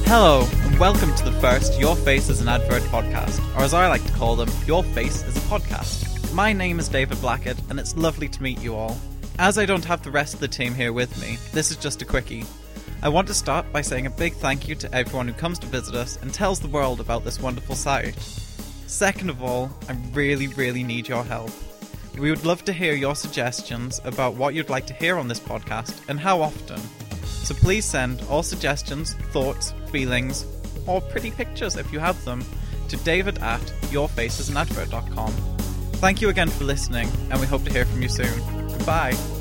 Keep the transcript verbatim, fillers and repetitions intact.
Hello, and welcome to the first Your Face is an Advert podcast, or as I like to call them, Your Face is a Podcast. My name is David Blackett, and it's lovely to meet you all. As I don't have the rest of the team here with me, this is just a quickie. I want to start by saying a big thank you to everyone who comes to visit us and tells the world about this wonderful site. Second of all, I really, really need your help. We would love to hear your suggestions about what you'd like to hear on this podcast and how often. So please send all suggestions, thoughts, feelings, or pretty pictures if you have them, to david at your face is an advert dot com. Thank you again for listening, and we hope to hear from you soon. Goodbye.